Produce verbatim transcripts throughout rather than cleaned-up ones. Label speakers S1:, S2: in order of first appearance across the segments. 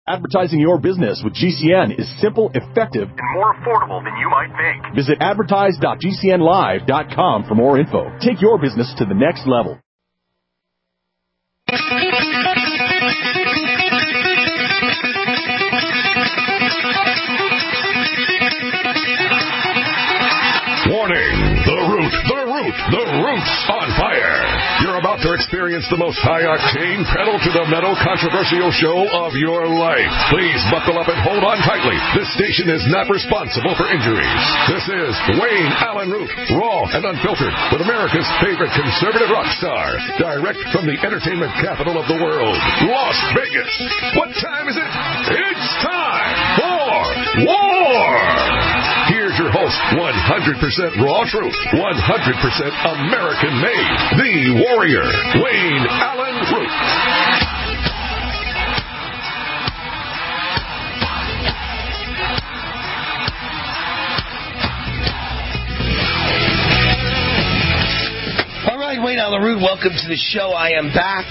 S1: Advertising your business with G C N is simple, effective,
S2: and more affordable than you might think.
S1: Visit advertise dot g c n live dot com for more info. Take your business to the next level.
S3: Warning! The Root, the Root, the Root's on fire. You're about to experience the most high-octane, pedal-to-the-metal controversial show of your life. Please buckle up and hold on tightly. This station is not responsible for injuries. This is Wayne Allen Root, raw and unfiltered, with America's favorite conservative rock star, direct from the entertainment capital of the world, Las Vegas. What time is it? It's time for war! Here's your host, one hundred percent raw truth, one hundred percent American-made, the warrior, Wayne Allen Root.
S4: All right, Wayne Allen Root, welcome to the show. I am back.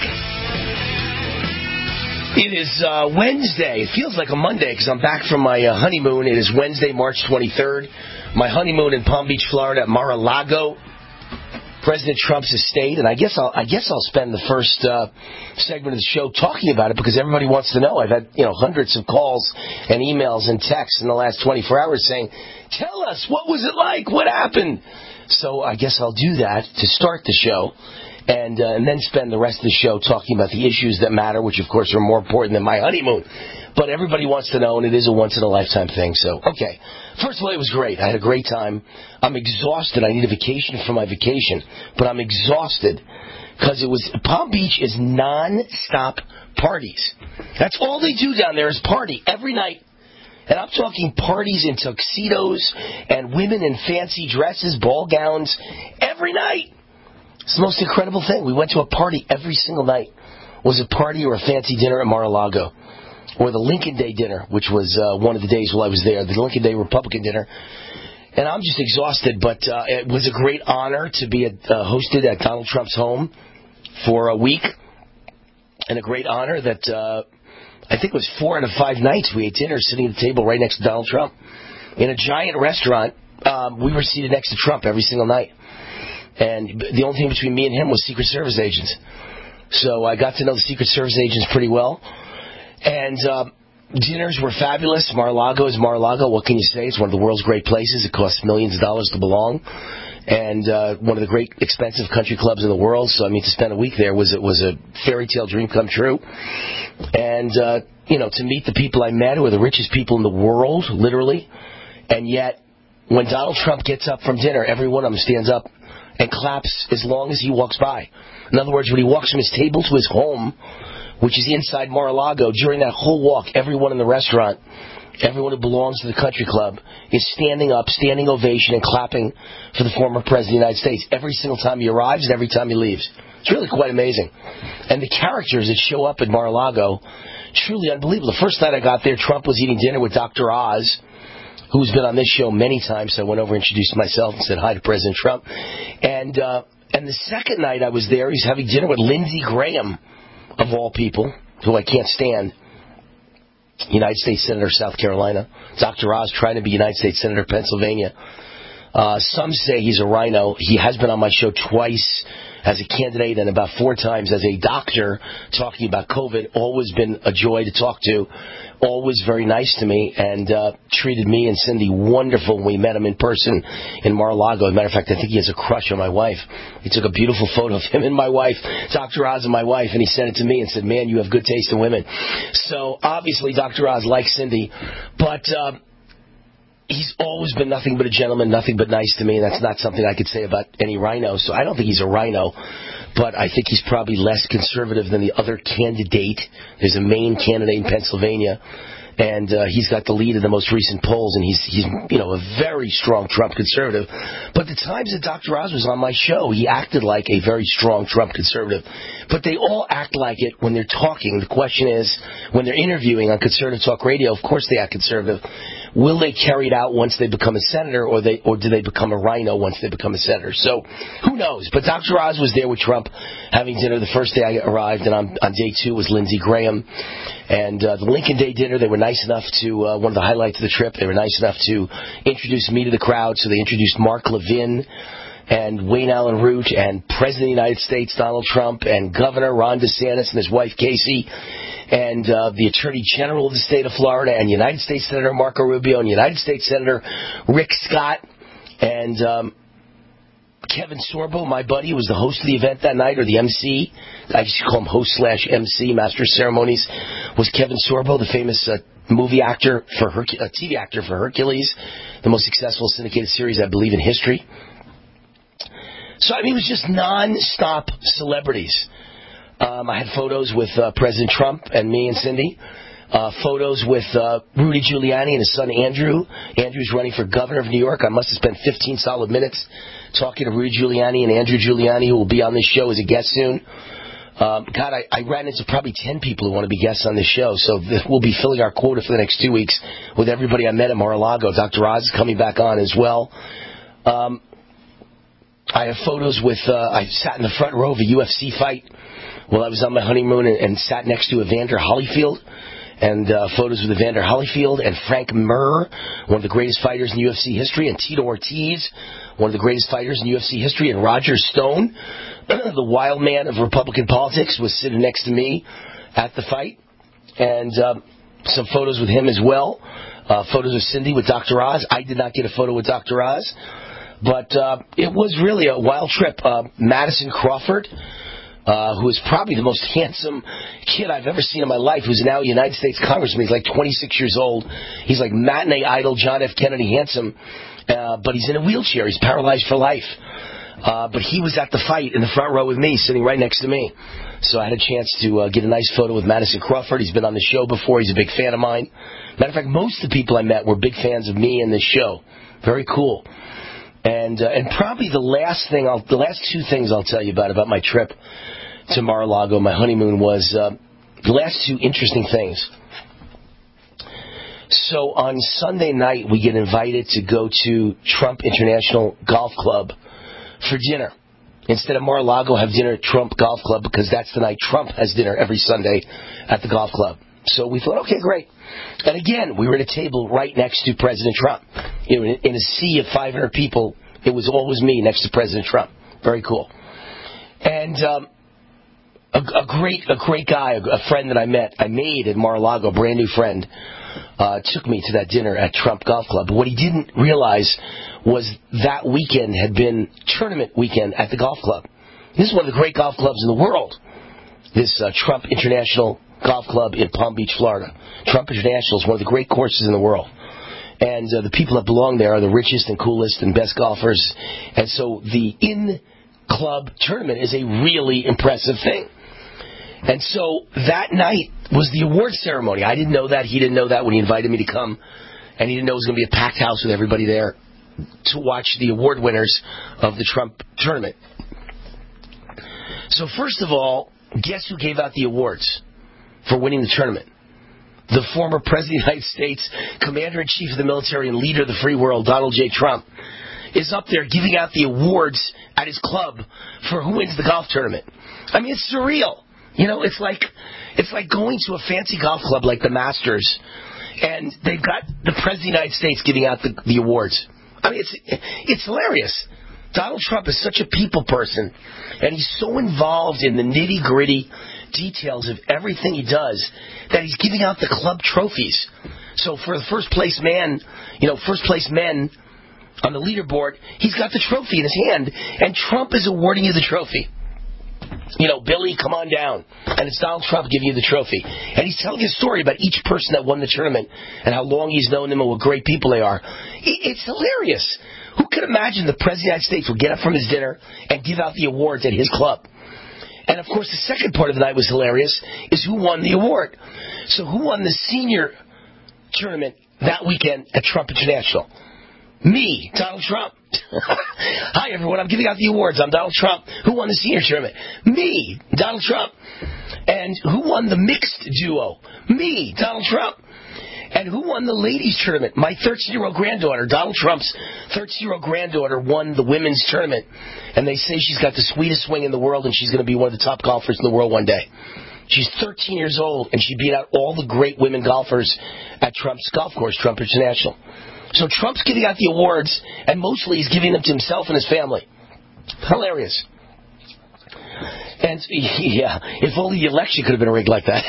S4: It is uh, Wednesday. It feels like a Monday because I'm back from my uh, honeymoon. It is Wednesday, March twenty-third. My honeymoon in Palm Beach, Florida, at Mar-a-Lago, President Trump's estate. And I guess I'll I guess I'll spend the first uh, segment of the show talking about it because everybody wants to know. I've had you know hundreds of calls and emails and texts in the last twenty-four hours saying, "Tell us, what was it like? What happened?" So I guess I'll do that to start the show. And, uh, and then spend the rest of the show talking about the issues that matter, which, of course, are more important than my honeymoon. But everybody wants to know, and it is a once-in-a-lifetime thing. So, okay. First of all, it was great. I had a great time. I'm exhausted. I need a vacation from my vacation. But I'm exhausted because it was Palm Beach is non-stop parties. That's all they do down there is party every night. And I'm talking parties in tuxedos and women in fancy dresses, ball gowns, every night. It's the most incredible thing. We went to a party every single night. It was a party or a fancy dinner at Mar-a-Lago. Or the Lincoln Day dinner, which was uh, one of the days while I was there. The Lincoln Day Republican dinner. And I'm just exhausted, but uh, it was a great honor to be at, uh, hosted at Donald Trump's home for a week. And a great honor that uh, I think it was four out of five nights we ate dinner sitting at the table right next to Donald Trump. In a giant restaurant, um, we were seated next to Trump every single night. And the only thing between me and him was Secret Service agents. So I got to know the Secret Service agents pretty well. And uh, dinners were fabulous. Mar-a-Lago is Mar-a-Lago. What can you say? It's one of the world's great places. It costs millions of dollars to belong. And uh, one of the great expensive country clubs in the world. So, I mean, to spend a week there was, it was a fairy tale dream come true. And, uh, you know, to meet the people I met who are the richest people in the world, literally. And yet, when Donald Trump gets up from dinner, every one of them stands up and claps as long as he walks by. In other words, when he walks from his table to his home, which is inside Mar-a-Lago, during that whole walk, everyone in the restaurant, everyone who belongs to the country club, is standing up, standing ovation, and clapping for the former President of the United States every single time he arrives and every time he leaves. It's really quite amazing. And the characters that show up at Mar-a-Lago, truly unbelievable. The first night I got there, Trump was eating dinner with Doctor Oz, who's been on this show many times. So I went over and introduced myself and said hi to President Trump. And uh, and the second night I was there, he's having dinner with Lindsey Graham, of all people, who I can't stand. United States Senator, South Carolina. Doctor Oz trying to be United States Senator, Pennsylvania. Uh, some say he's a rhino. He has been on my show twice as a candidate and about four times as a doctor talking about COVID. Always been a joy to talk to. Always very nice to me and uh, treated me and Cindy wonderful when we met him in person in Mar-a-Lago. As a matter of fact, I think he has a crush on my wife. He took a beautiful photo of him and my wife, Doctor Oz and my wife, and he sent it to me and said, man, you have good taste in women. So obviously Doctor Oz likes Cindy, but uh, he's always been nothing but a gentleman, nothing but nice to me, and that's not something I could say about any rhino. So I don't think he's a rhino, but I think he's probably less conservative than the other candidate. There's a Maine candidate in Pennsylvania, and uh, he's got the lead in the most recent polls, and he's, he's, you know, a very strong Trump conservative. But the times that Doctor Oz was on my show, he acted like a very strong Trump conservative. But they all act like it when they're talking. The question is, when they're interviewing on Conservative Talk Radio, of course they act conservative. will they carry it out once they become a senator, or they or do they become a rhino once they become a senator? So who knows? But Doctor Oz was there with Trump having dinner the first day I arrived, and on, on day two was Lindsey Graham. And uh, the Lincoln Day dinner, they were nice enough to, uh, one of the highlights of the trip, they were nice enough to introduce me to the crowd. So they introduced Mark Levin and Wayne Allen Root and President of the United States Donald Trump and Governor Ron DeSantis and his wife Casey and uh, the Attorney General of the state of Florida and United States Senator Marco Rubio and United States Senator Rick Scott and um, Kevin Sorbo, my buddy, who was the host of the event that night, or the M C. I used to call him host slash M C, Master of Ceremonies, was Kevin Sorbo, the famous uh, movie actor for Herc- uh, T V actor for Hercules, the most successful syndicated series, I believe, in history. So, I mean, it was just non-stop celebrities. Um, I had photos with uh, President Trump and me and Cindy. Uh, photos with uh, Rudy Giuliani and his son Andrew. Andrew's running for governor of New York. I must have spent fifteen solid minutes talking to Rudy Giuliani and Andrew Giuliani, who will be on this show as a guest soon. Um, God, I, I ran into probably ten people who want to be guests on this show, so this, we'll be filling our quota for the next two weeks with everybody I met at Mar-a-Lago. Doctor Oz is coming back on as well. Um, I have photos with, uh, I sat in the front row of a U F C fight while I was on my honeymoon and, and sat next to Evander Holyfield. And uh, photos with Evander Holyfield and Frank Mir, one of the greatest fighters in U F C history, and Tito Ortiz, one of the greatest fighters in U F C history, and Roger Stone, the wild man of Republican politics, was sitting next to me at the fight. And uh, some photos with him as well. Uh, photos of Cindy with Doctor Oz. I did not get a photo with Doctor Oz. But uh, it was really a wild trip. Uh, Madison Crawford, Uh, who is probably the most handsome kid I've ever seen in my life, who's now a United States Congressman. He's like twenty-six years old. He's like matinee idol John F. Kennedy handsome, uh, but he's in a wheelchair. He's paralyzed for life. Uh, but he was at the fight in the front row with me, sitting right next to me. So I had a chance to uh, get a nice photo with Madison Crawford. He's been on the show before. He's a big fan of mine. Matter of fact, most of the people I met were big fans of me and this show. Very cool. And uh, and probably the last thing, I'll, the last two things I'll tell you about about my trip to Mar-a-Lago, my honeymoon, was uh, the last two interesting things. So on Sunday night, we get invited to go to Trump International Golf Club for dinner. Instead of Mar-a-Lago, have dinner at Trump Golf Club, because that's the night Trump has dinner every Sunday at the golf club. So we thought, okay, great. And again, we were at a table right next to President Trump. You know, in a sea of five hundred people, it was always me next to President Trump. Very cool. And um, a, a great, a great guy, a friend that I met, I made at Mar-a-Lago, a brand new friend, uh, took me to that dinner at Trump Golf Club. What he didn't realize was that weekend had been tournament weekend at the golf club. This is one of the great golf clubs in the world. This uh, Trump International Golf Club in Palm Beach, Florida. Trump International is one of the great courses in the world. And uh, the people that belong there are the richest and coolest and best golfers. And so the in-club tournament is a really impressive thing. And so that night was the award ceremony. I didn't know that. He didn't know that when he invited me to come. And he didn't know it was going to be a packed house with everybody there to watch the award winners of the Trump tournament. So first of all, guess who gave out the awards for winning the tournament? The former President of the United States, Commander-in-Chief of the military and leader of the free world, Donald J. Trump, is up there giving out the awards at his club for who wins the golf tournament. I mean, it's surreal. You know, it's like it's like going to a fancy golf club like the Masters, and they've got the President of the United States giving out the, the awards. I mean, it's it's hilarious. Donald Trump is such a people person, and he's so involved in the nitty-gritty details of everything he does that he's giving out the club trophies. So for the first place man, you know, first place men on the leaderboard, he's got the trophy in his hand, and Trump is awarding you the trophy. You know, Billy, come on down. And it's Donald Trump giving you the trophy. And he's telling a story about each person that won the tournament and how long he's known them and what great people they are. It's hilarious. Who could imagine the President of the United States would get up from his dinner and give out the awards at his club? And, of course, the second part of the night was hilarious, is who won the award. So who won the senior tournament that weekend at Trump International? Me, Donald Trump. Hi, everyone. I'm giving out the awards. I'm Donald Trump. Who won the senior tournament? Me, Donald Trump. And who won the mixed duo? Me, Donald Trump. And who won the ladies' tournament? My thirteen-year-old granddaughter, Donald Trump's thirteen-year-old granddaughter, won the women's tournament. And they say she's got the sweetest swing in the world, and she's going to be one of the top golfers in the world one day. She's thirteen years old, and she beat out all the great women golfers at Trump's golf course, Trump International. So Trump's giving out the awards, and mostly he's giving them to himself and his family. Hilarious. And, yeah, if only the election could have been rigged like that.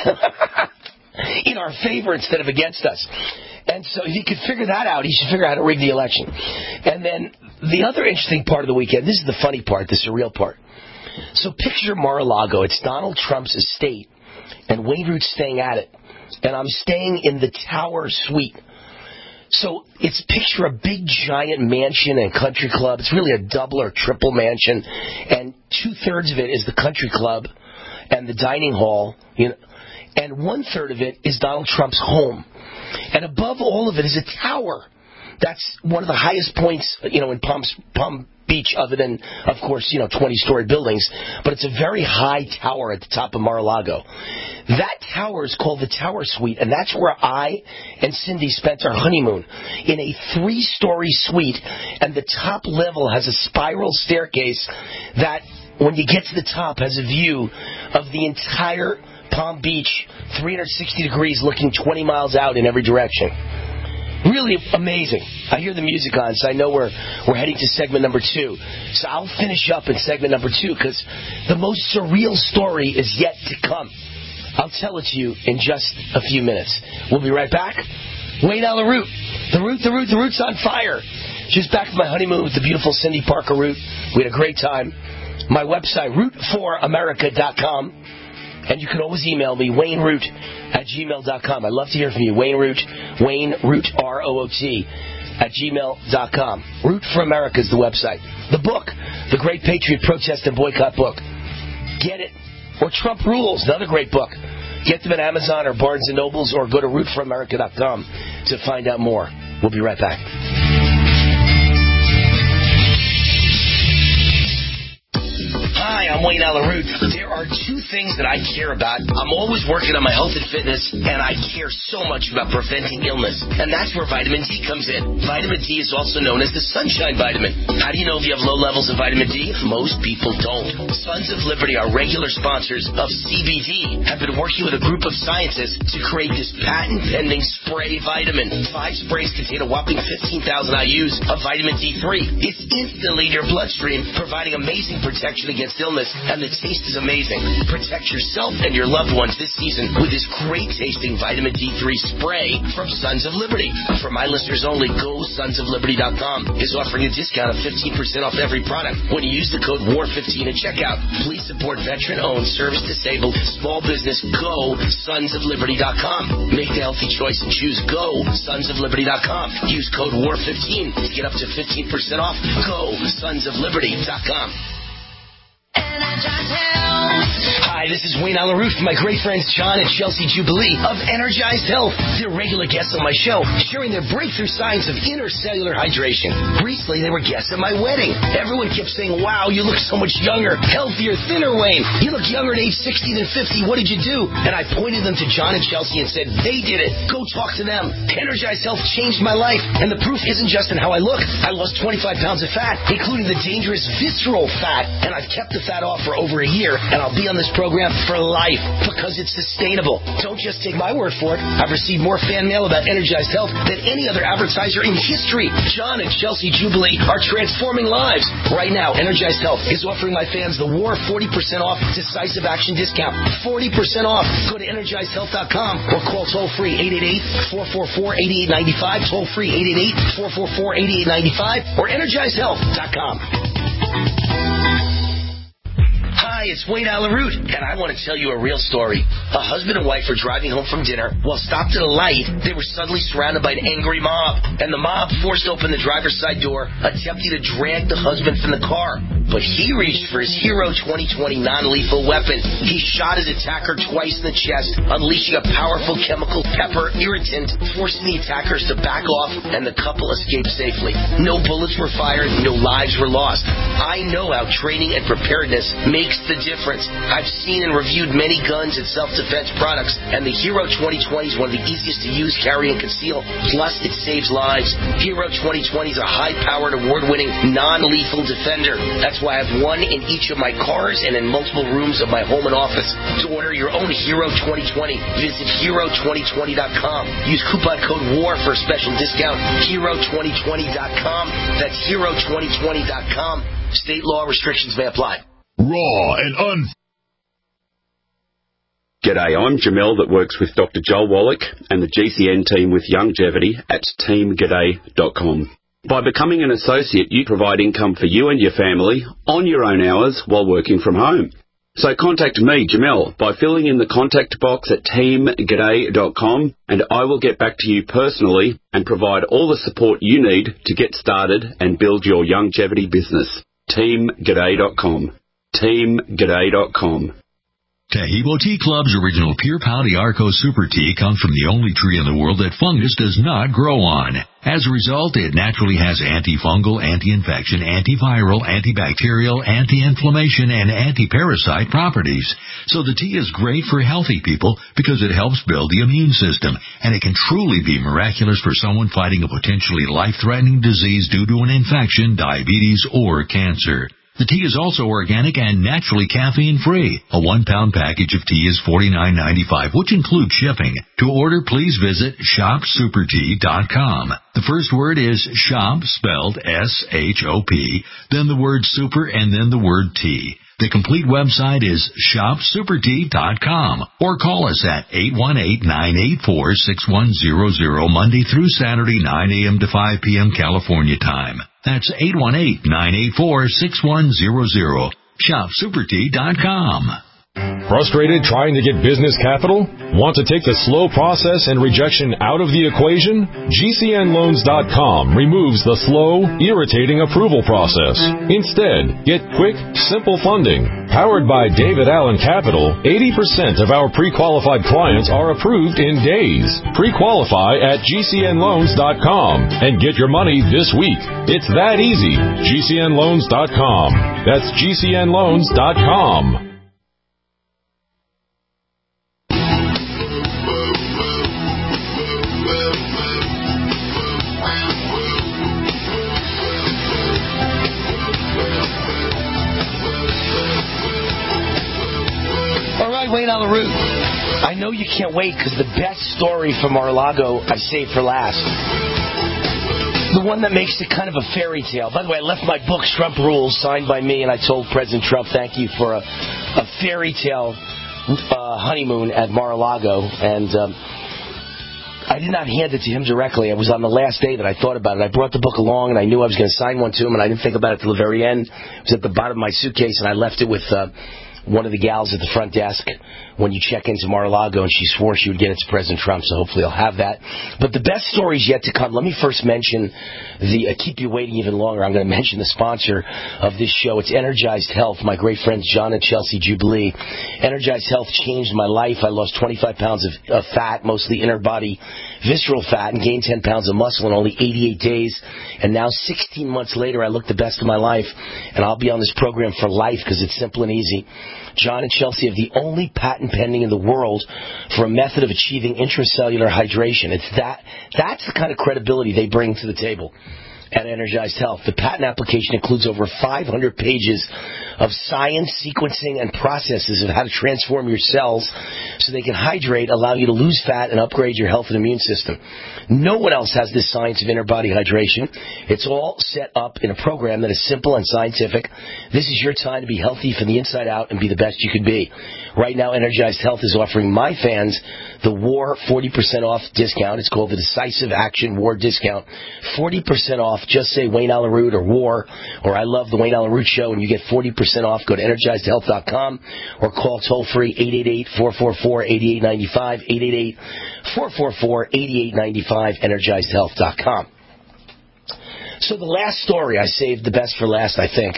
S4: In our favor instead of against us. And so if he could figure that out, he should figure out how to rig the election. And then the other interesting part of the weekend, this is the funny part, the surreal part. So picture Mar-a-Lago. It's Donald Trump's estate, and Wayne Root's staying at it. And I'm staying in the Tower Suite. So it's picture a big giant mansion and country club. It's really a double or triple mansion, and two-thirds of it is the country club and the dining hall, you know, and one-third of it is Donald Trump's home. And above all of it is a tower. That's one of the highest points, you know, in Palm, Palm Beach, other than, of course, you know, twenty-story buildings. But it's a very high tower at the top of Mar-a-Lago. That tower is called the Tower Suite, and that's where I and Cindy spent our honeymoon, in a three-story suite. And the top level has a spiral staircase that, when you get to the top, has a view of the entire Palm Beach, three hundred sixty degrees, looking twenty miles out in every direction. Really amazing. I hear the music on, so I know we're we're heading to segment number two. So I'll finish up in segment number two, because the most surreal story is yet to come. I'll tell it to you in just a few minutes. We'll be right back. Wayne Allyn Root. The Root, the Root, the Root's on fire. Just back from my honeymoon with the beautiful Cindy Parker Root. We had a great time. My website, root for america dot com. And you can always email me, Wayne Root at gmail dot com. I'd love to hear from you. Wayne Root, Wayne Root, R O O T, at gmail dot com. Root for America is the website. The book, The Great Patriot Protest and Boycott Book. Get it. Or Trump Rules, another great book. Get them at Amazon or Barnes and Nobles, or go to root for america dot com to find out more. We'll be right back. Hi, I'm Wayne Allyn Root. There are two things that I care about. I'm always working on my health and fitness, and I care so much about preventing illness. And that's where vitamin D comes in. Vitamin D is also known as the sunshine vitamin. How do you know if you have low levels of vitamin D? Most people don't. Sons of Liberty, our regular sponsors of C B D, have been working with a group of scientists to create this patent-pending spray vitamin. Five sprays contain a whopping fifteen thousand I U's of vitamin D three. It's instantly in your bloodstream, providing amazing protection against illness, and the taste is amazing. Protect yourself and your loved ones this season with this great-tasting vitamin D three spray from Sons of Liberty. For my listeners only, go sons of liberty dot com is offering a discount of fifteen percent off every product when you use the code war fifteen at checkout. Please support veteran-owned, service-disabled, small business. Go sons of liberty dot com. Make the healthy choice and choose go sons of liberty dot com. Use code war fifteen to get up to fifteen percent off. Go sons of liberty dot com. Hi, this is Wayne Allyn Root from my great friends John and Chelsea Jubilee of Energized Health. They're regular guests on my show, sharing their breakthrough science of intercellular hydration. Recently, they were guests at my wedding. Everyone kept saying, wow, you look so much younger, healthier, thinner, Wayne. You look younger at age sixty than fifty. What did you do? And I pointed them to John and Chelsea and said, they did it. Go talk to them. Energized Health changed my life. And the proof isn't just in how I look. I lost twenty-five pounds of fat, including the dangerous visceral fat. And I've kept the fat off for over a year, and I'll be on this program for life because it's sustainable. Don't just take my word for it. I've received more fan mail about Energized Health than any other advertiser in history. John and Chelsea Jubilee are transforming lives. Right now, Energized Health is offering my fans the War forty percent off decisive action discount. forty percent off. Go to energized health dot com or call toll-free eight eight eight, four four four, eight eight nine five, toll-free eight eight eight, four four four, eight eight nine five, or energized health dot com. Hi, it's Wayne Allyn Root, and I want to tell you a real story. A husband and wife were driving home from dinner. While stopped at a light, they were suddenly surrounded by an angry mob, and the mob forced open the driver's side door, attempting to drag the husband from the car. but he reached for his Hero twenty twenty non-lethal weapon. He shot his attacker twice in the chest, unleashing a powerful chemical pepper irritant, forcing the attackers to back off, and the couple escaped safely. No bullets were fired, no lives were lost. I know how training and preparedness makes the difference. I've seen and reviewed many guns and self-defense products, and the Hero twenty twenty is one of the easiest to use, carry, and conceal. Plus, it saves lives. Hero twenty twenty is a high-powered, award-winning, non-lethal defender. That's why I have one in each of my cars and in multiple rooms of my home and office. To order your own Hero twenty twenty, visit hero twenty twenty dot com. Use coupon code WAR for a special discount. hero twenty twenty dot com. That's hero twenty twenty dot com. State law restrictions may apply.
S3: Raw and un...
S5: G'day, I'm Jamel that works with Doctor Joel Wallach and the G C N team with Longevity at team g'day dot com. By becoming an associate, you provide income for you and your family on your own hours while working from home. So contact me, Jamel, by filling in the contact box at team g'day dot com, and I will get back to you personally and provide all the support you need to get started and build your longevity business. team g'day dot com. team g'day dot com.
S6: Taheebo Tea Club's original Pure Pau Arco Super Tea comes from the only tree in the world that fungus does not grow on. As a result, it naturally has antifungal, anti-infection, antiviral, antibacterial, anti-inflammation, and anti-parasite properties. So the tea is great for healthy people because it helps build the immune system, and it can truly be miraculous for someone fighting a potentially life-threatening disease due to an infection, diabetes, or cancer. The tea is also organic and naturally caffeine-free. A one-pound package of tea is forty-nine ninety-five, which includes shipping. To order, please visit shop super tea dot com. The first word is shop, spelled S H O P, then the word super, and then the word tea. The complete website is shop super tea dot com, or call us at eight one eight, nine eight four, six one zero zero Monday through Saturday, nine a.m. to five p.m. California time. That's eight one eight, nine eight four, six one zero zero. shop super tea dot com.
S7: Frustrated trying to get business capital? Want to take the slow process and rejection out of the equation? G C N loans dot com removes the slow, irritating approval process. Instead, get quick, simple funding. Powered by David Allen Capital, eighty percent of our pre-qualified clients are approved in days. Pre-qualify at G C N loans dot com and get your money this week. It's that easy. G C N loans dot com. That's G C N loans dot com.
S4: Wayne on the route. I know you can't wait because the best story from Mar-a-Lago I saved for last. The one that makes it kind of a fairy tale. By the way, I left my book, Trump Rules, signed by me, and I told President Trump, thank you for a, a fairy tale uh, honeymoon at Mar-a-Lago. And um, I did not hand it to him directly. It was on the last day that I thought about it. I brought the book along, and I knew I was going to sign one to him, and I didn't think about it till the very end. It was at the bottom of my suitcase, and I left it with... Uh, one of the gals at the front desk when you check into Mar-a-Lago, and she swore she would get it to President Trump, so hopefully I'll have that. But the best story is yet to come. Let me first mention the, uh, keep you waiting even longer, I'm going to mention the sponsor of this show. It's Energized Health, my great friends John and Chelsea Jubilee. Energized Health changed my life. I lost twenty-five pounds of, of fat, mostly inner body visceral fat, and gained ten pounds of muscle in only eighty-eight days. And now, sixteen months later, I look the best of my life, and I'll be on this program for life because it's simple and easy. John and Chelsea have the only patent pending in the world for a method of achieving intracellular hydration. It's that, that's the kind of credibility they bring to the table at Energized Health. The patent application includes over five hundred pages of science, sequencing, and processes of how to transform your cells so they can hydrate, allow you to lose fat, and upgrade your health and immune system. No one else has this science of inner body hydration. It's all set up in a program that is simple and scientific. This is your time to be healthy from the inside out and be the best you can be. Right now, Energized Health is offering my fans the WAR forty percent off discount. It's called the Decisive Action WAR Discount. forty percent off. Just say Wayne Allen Root or WAR, or I love the Wayne Allen Root Show, and you get forty percent off. Go to energized health dot com or call toll-free eight eight eight, four four four, eight eight nine five, eight eight eight, four four four, eight eight nine five, energized health dot com. So the last story I saved the best for last, I think,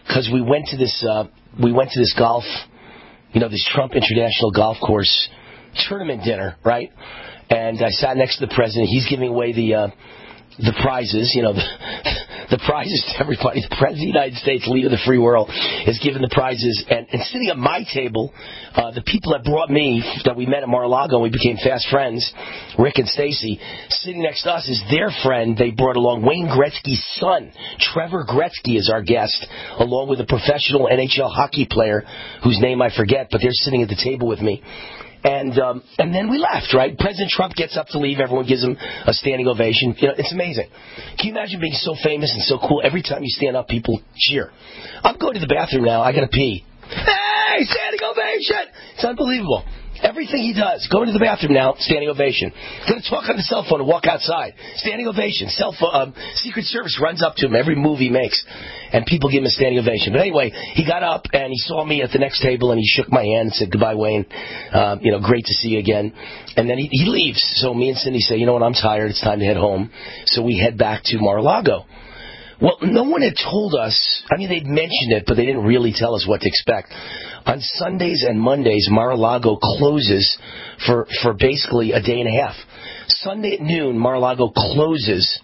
S4: because we went to this uh, we went to this golf, you know, this Trump International Golf Course tournament dinner, right? And I sat next to the president. He's giving away the uh, the prizes, you know, the, the prizes to everybody. The president of the United States, leader of the free world, is giving the prizes. And, and sitting at my table, uh, the people that brought me, that we met at Mar-a-Lago, and we became fast friends, Rick and Stacy, sitting next to us is their friend they brought along, Wayne Gretzky's son. Trevor Gretzky is our guest, along with a professional N H L hockey player whose name I forget, but they're sitting at the table with me. And um, and then we left, right? President Trump gets up to leave. Everyone gives him a standing ovation. You know, it's amazing. Can you imagine being so famous and so cool? Every time you stand up, people cheer. I'm going to the bathroom now. I got to pee. Hey, standing ovation! It's unbelievable. Everything he does, going to the bathroom now, standing ovation. Going to talk on the cell phone and walk outside, standing ovation. Cell phone, um, Secret Service runs up to him every move he makes, and people give him a standing ovation. But anyway, he got up and he saw me at the next table and he shook my hand and said, "Goodbye, Wayne. Um, you know, great to see you again." And then he, he leaves. So me and Cindy say, "You know what? I'm tired. It's time to head home." So we head back to Mar-a-Lago. Well, no one had told us. I mean, they'd mentioned it, but they didn't really tell us what to expect. On Sundays and Mondays, Mar-a-Lago closes for, for basically a day and a half. Sunday at noon, Mar-a-Lago closes,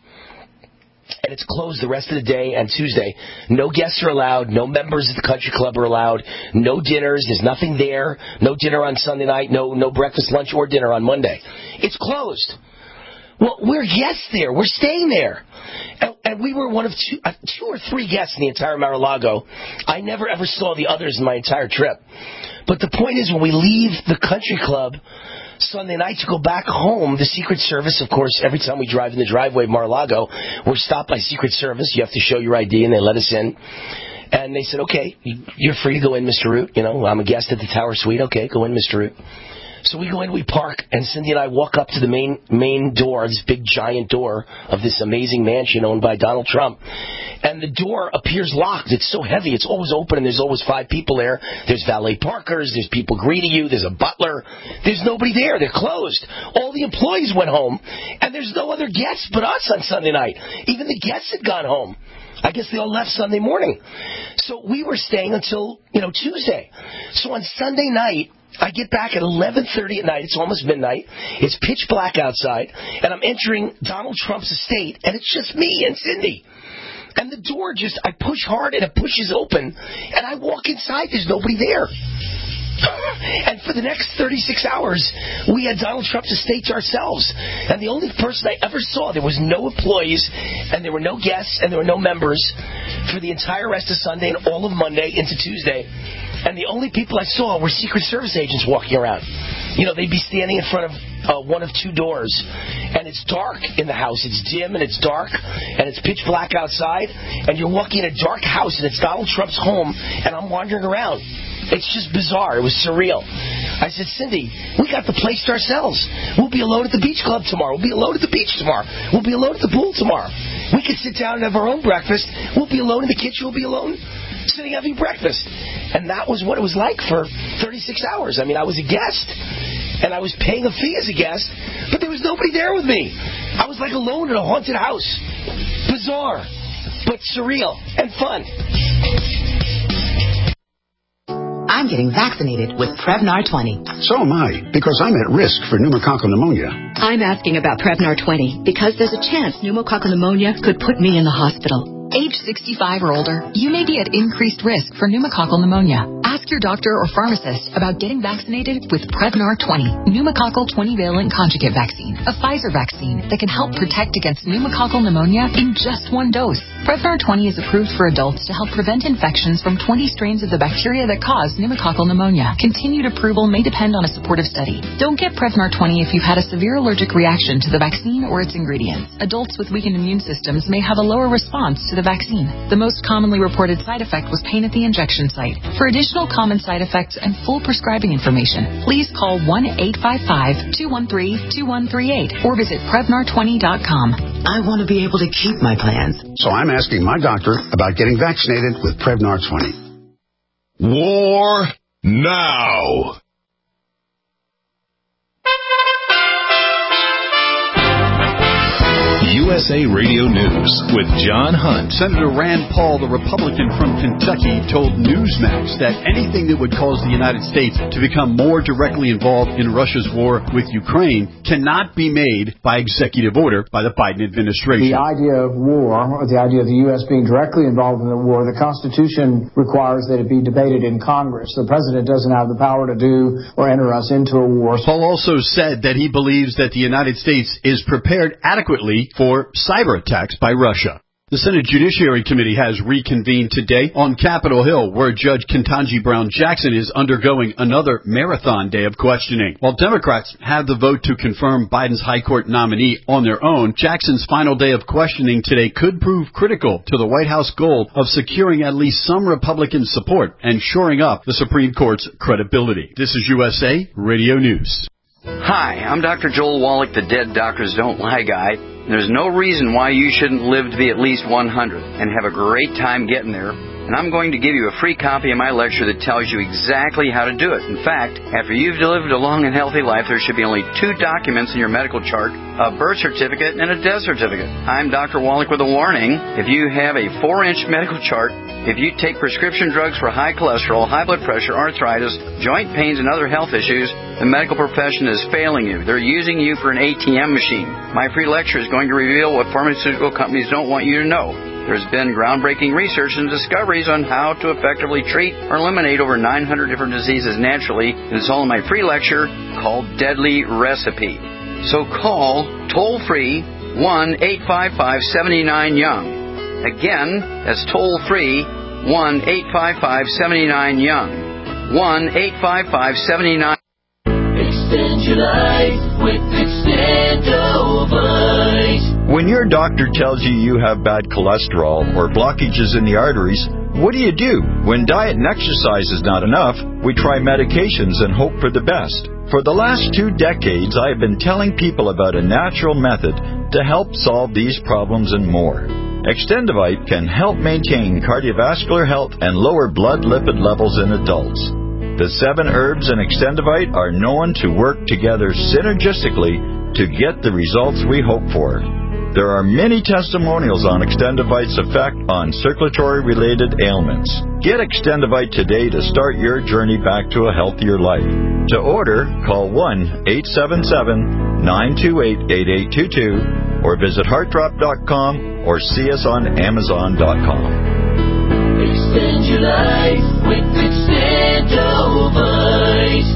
S4: and it's closed the rest of the day and Tuesday. No guests are allowed. No members of the country club are allowed. No dinners. There's nothing there. No dinner on Sunday night. No, no breakfast, lunch, or dinner on Monday. It's closed. Well, we're guests there. We're staying there. And, and we were one of two, uh, two or three guests in the entire Mar-a-Lago. I never ever saw the others in my entire trip. But the point is, when we leave the country club Sunday night to go back home, the Secret Service, of course, every time we drive in the driveway of Mar-a-Lago, we're stopped by Secret Service. You have to show your I D, and they let us in. And they said, "Okay, you're free to go in, Mister Root. You know, I'm a guest at the Tower Suite. Okay, go in, Mister Root." So we go in, we park, and Cindy and I walk up to the main main door, this big giant door of this amazing mansion owned by Donald Trump. And the door appears locked. It's so heavy. It's always open, and there's always five people there. There's valet parkers. There's people greeting you. There's a butler. There's nobody there. They're closed. All the employees went home, and there's no other guests but us on Sunday night. Even the guests had gone home. I guess they all left Sunday morning. So we were staying until, you know, Tuesday. So on Sunday night, I get back at eleven thirty at night. It's almost midnight. It's pitch black outside, and I'm entering Donald Trump's estate, and it's just me and Cindy. And the door just, I push hard, and it pushes open, and I walk inside. There's nobody there. And for the next thirty-six hours, we had Donald Trump's estate to ourselves. And the only person I ever saw, there was no employees, and there were no guests, and there were no members for the entire rest of Sunday and all of Monday into Tuesday. And the only people I saw were Secret Service agents walking around. You know, they'd be standing in front of uh, one of two doors, and it's dark in the house. It's dim, and it's dark, and it's pitch black outside, and you're walking in a dark house, and it's Donald Trump's home, and I'm wandering around. It's just bizarre. It was surreal. I said, "Cindy, we got the place to ourselves. We'll be alone at the beach club tomorrow. We'll be alone at the beach tomorrow. We'll be alone at the pool tomorrow. We could sit down and have our own breakfast. We'll be alone in the kitchen. We'll be alone sitting having breakfast." And that was what it was like for thirty-six hours. I mean, I was a guest, and I was paying a fee as a guest, but there was nobody there with me. I was like alone in a haunted house. Bizarre, but surreal and fun.
S8: I'm getting vaccinated with Prevnar twenty.
S9: So am I, because I'm at risk for pneumococcal pneumonia.
S10: I'm asking about Prevnar twenty because there's a chance pneumococcal pneumonia could put me in the hospital.
S11: Age sixty-five or older, you may be at increased risk for pneumococcal pneumonia. Ask your doctor or pharmacist about getting vaccinated with Prevnar twenty, pneumococcal twenty-valent conjugate vaccine, a Pfizer vaccine that can help protect against pneumococcal pneumonia in just one dose. Prevnar twenty is approved for adults to help prevent infections from twenty strains of the bacteria that cause pneumococcal pneumonia. Continued approval may depend on a supportive study. Don't get Prevnar twenty if you've had a severe allergic reaction to the vaccine or its ingredients. Adults with weakened immune systems may have a lower response to the vaccine. The most commonly reported side effect was pain at the injection site. For additional common side effects and full prescribing information, please call one eight five five, two one three, two one three eight or visit Prevnar twenty dot com.
S8: I want to be able to keep my plans.
S9: So I'm asking my doctor about getting vaccinated with Prevnar twenty.
S3: War now.
S12: U S A Radio News with John Hunt.
S13: Senator Rand Paul, the Republican from Kentucky, told Newsmax that anything that would cause the United States to become more directly involved in Russia's war with Ukraine cannot be made by executive order by the Biden administration.
S14: The idea of war, or the idea of the U S being directly involved in the war, the Constitution requires that it be debated in Congress. The president doesn't have the power to do or enter us into a war.
S13: Paul also said that he believes that the United States is prepared adequately for cyber attacks by Russia. The Senate Judiciary Committee has reconvened today on Capitol Hill, where Judge Ketanji Brown Jackson is undergoing another marathon day of questioning. While Democrats have the vote to confirm Biden's high court nominee on their own, Jackson's final day of questioning today could prove critical to the White House goal of securing at least some Republican support and shoring up the Supreme Court's credibility. This is U S A Radio News.
S15: Hi, I'm Doctor Joel Wallach, the Dead Doctors Don't Lie guy. There's no reason why you shouldn't live to be at least one hundred and have a great time getting there. And I'm going to give you a free copy of my lecture that tells you exactly how to do it. In fact, after you've lived a long and healthy life, there should be only two documents in your medical chart, a birth certificate and a death certificate. I'm Doctor Wallach with a warning. If you have a four-inch medical chart, if you take prescription drugs for high cholesterol, high blood pressure, arthritis, joint pains, and other health issues, the medical profession is failing you. They're using you for an A T M machine. My free lecture is going to reveal what pharmaceutical companies don't want you to know. There's been groundbreaking research and discoveries on how to effectively treat or eliminate over nine hundred different diseases naturally. And it's all in my free lecture called Deadly Recipe. So call toll-free one eight five five, seven nine, young. Again, that's toll-free one eight five five, seven nine, young. one eight five five, seven nine.
S16: Extend your life with Extendovite.
S17: When your doctor tells you you have bad cholesterol or blockages in the arteries, what do you do? When diet and exercise is not enough, we try medications and hope for the best. For the last two decades, I have been telling people about a natural method to help solve these problems and more. Extendovite can help maintain cardiovascular health and lower blood lipid levels in adults. The seven herbs in Extendovite are known to work together synergistically to get the results we hope for. There are many testimonials on Extendovite's effect on circulatory-related ailments. Get Extendovite today to start your journey back to a healthier life. To order, call one eight seven seven, nine two eight, eight eight two two or visit heart drop dot com or see us on amazon dot com.
S16: Extend your life with Extendovite.